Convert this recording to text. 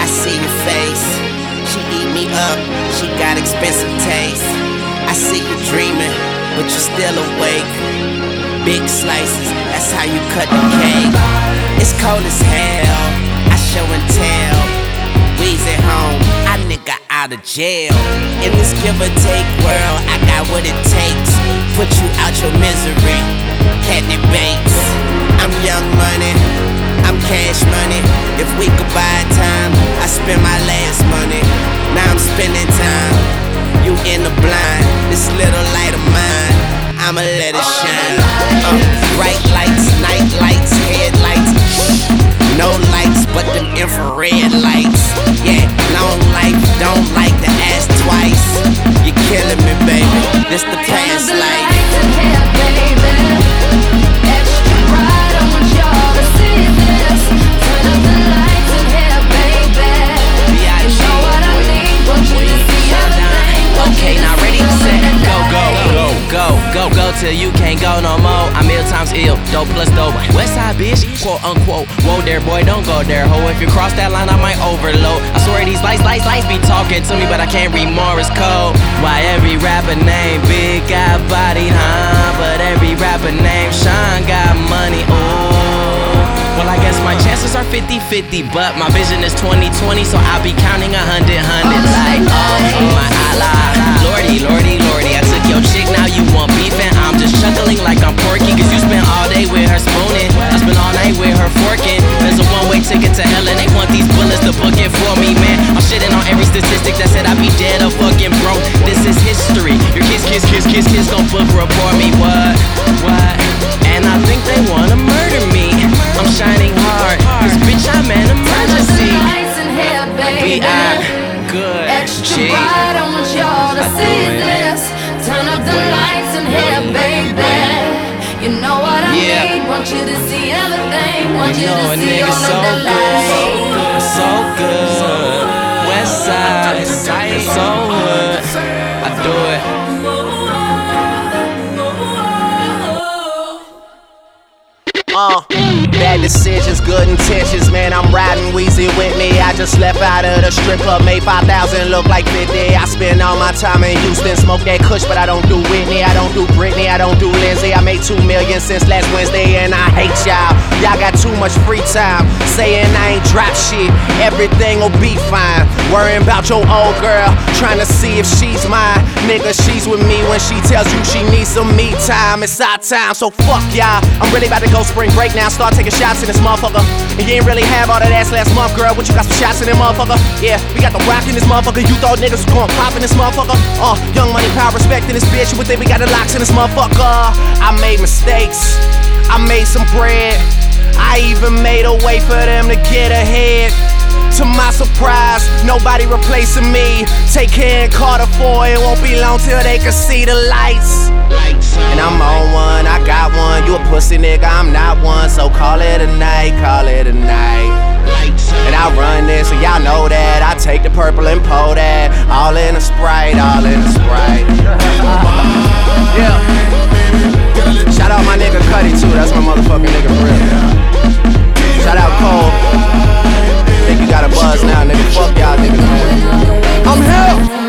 see your face. She eat me up, she got expensive taste. I see you dreaming, but you're still awake. Big slices, that's how you cut the cake. It's cold as hell, I show and tell. We's at home, I nigga out of jail. In this give or take world, I got what it takes. Put you out your misery, Catnip Bates. I'm young money, I'm cash money. If we could buy time, I spend my last money. Now I'm spending time, you in the blind. This little light of mine, I'ma let it shine. Bright lights, night lights, headlights. No lights but them infrared lights. Yeah, long life, don't like to ask twice. You're killing me, baby, this the past life. Go till you can't go no more. I'm ill times ill, dope plus dope. Westside bitch, quote unquote. Whoa there boy, don't go there, ho. If you cross that line, I might overload. I swear these lights be talking to me, but I can't read Morse code. Why every rapper named Big got bodied, huh? But every rapper named Sean got money, ooh. Well, I guess my chances are 50-50, but my vision is 20-20, so I'll be counting 100 like, oh my Allah. Lordy, I took your chick, now you want beef, and I'm just chuckling like I'm Porky, cause you spent all day with her spooning, I spent all night with her forking. There's a one-way ticket to hell, and they want these bullets to book it for me, man. I'm shitting on every statistic that said I'd be dead or fucking broke. This is history. Your kids gon' book report me, what? And I think they wanna murder me. I'm shining hard, cause bitch I'm an emergency. B.I. good Extra bright, I want y'all to see this. Turn up the lights in here, baby. You know what I need, want you to see everything. Want you to see all of the lights. So good, Westside, so good. I do it. Bad decisions, good intentions, man, I'm riding Weezy with me. I just left out of the strip club, made 5,000 look like 50. I spend all my time in Houston, smoke that kush, but I don't do Whitney, I don't do Britney, I don't do Lindsay. I made 2 million since last Wednesday, and I hate y'all. Y'all got too much free time, saying I ain't drop shit, everything will be fine. Worrying about your old girl, trying to see if she's mine. Nigga, she's with me when she tells you she needs some me time. It's our time, so fuck y'all. I'm really about to go spring break now, start taking shots in this motherfucker. And you ain't really have all that ass last month, girl. What you got some shots in this motherfucker? Yeah, we got the rock in this motherfucker. You thought niggas was going pop in this motherfucker? Young money, power, respect in this bitch. You would think we got the locks in this motherfucker. I made mistakes, I made some bread. I even made a way for them to get ahead. To my surprise, nobody replacing me. Take care in Carter 4, it won't be long till they can see the lights. And I'm on one, I got one. You a pussy nigga, I'm not one. So call it a night, call it a night. And I run this, so y'all know that. I take the purple and pour that. All in a Sprite, all in a Sprite. Yeah. Shout out my nigga Cuddy too, that's my motherfucking nigga for real. Shout out Cole. Think you got a buzz now, nigga. Fuck y'all niggas, man. I'm here.